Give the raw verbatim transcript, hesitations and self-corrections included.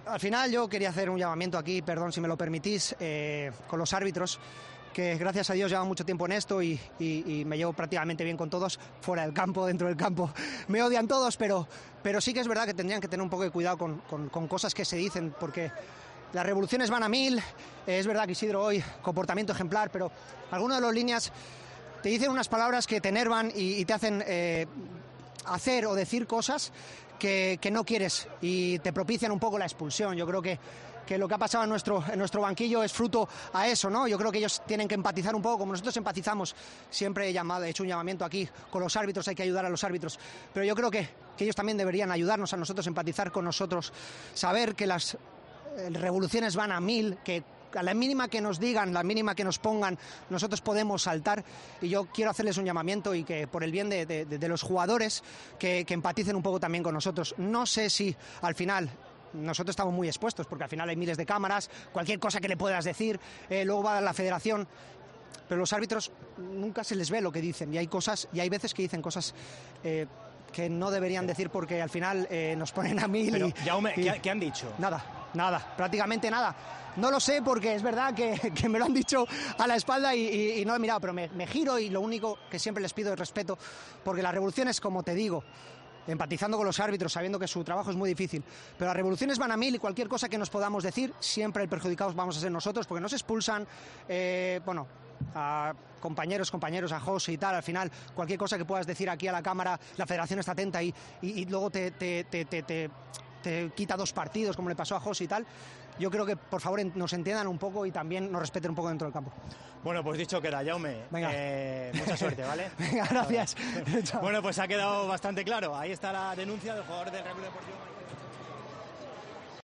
al final yo quería hacer un llamamiento aquí, perdón si me lo permitís, eh, con los árbitros, que gracias a Dios llevan mucho tiempo en esto y, y, y me llevo prácticamente bien con todos, fuera del campo, dentro del campo. Me odian todos, pero, pero sí que es verdad que tendrían que tener un poco de cuidado con, con, con cosas que se dicen, porque las revoluciones van a mil. Eh, es verdad que Isidro hoy, comportamiento ejemplar, pero algunas de las líneas te dicen unas palabras que te enervan y, y te hacen eh, hacer o decir cosas que, que no quieres y te propician un poco la expulsión. Yo creo que que lo que ha pasado en nuestro, en nuestro banquillo es fruto a eso, ¿no? Yo creo que ellos tienen que empatizar un poco, como nosotros empatizamos. Siempre he, llamado, he hecho un llamamiento aquí con los árbitros, hay que ayudar a los árbitros, pero yo creo que, que ellos también deberían ayudarnos a nosotros, empatizar con nosotros, saber que las eh, revoluciones van a mil, que a la mínima que nos digan, la mínima que nos pongan, nosotros podemos saltar, y yo quiero hacerles un llamamiento y que por el bien de, de, de los jugadores que, que empaticen un poco también con nosotros. No sé si al final nosotros estamos muy expuestos, porque al final hay miles de cámaras, cualquier cosa que le puedas decir, eh, luego va a la federación, pero los árbitros nunca se les ve lo que dicen, y hay cosas, y hay veces que dicen cosas eh, que no deberían decir, porque al final eh, nos ponen a mil. Pero, y, Jaume, y, ¿qué, ¿qué han dicho? Nada, nada, prácticamente nada. No lo sé, porque es verdad que, que me lo han dicho a la espalda y, y, y no he mirado, pero me, me giro, y lo único que siempre les pido es respeto, porque las revoluciones, como te digo, empatizando con los árbitros, sabiendo que su trabajo es muy difícil, pero las revoluciones van a mil, y cualquier cosa que nos podamos decir, siempre el perjudicados vamos a ser nosotros, porque nos expulsan, eh, bueno, a compañeros, compañeros, a José y tal. Al final, cualquier cosa que puedas decir aquí a la cámara, la federación está atenta y, y, y luego te, te, te, te, te, te quita dos partidos, como le pasó a José y tal. Yo creo que, por favor, nos entiendan un poco y también nos respeten un poco dentro del campo. Bueno, pues dicho queda, Jaume. Venga. Eh, mucha suerte, ¿vale? Venga, gracias. Bueno, pues ha quedado bastante claro. Ahí está la denuncia del jugador del Real Deportivo.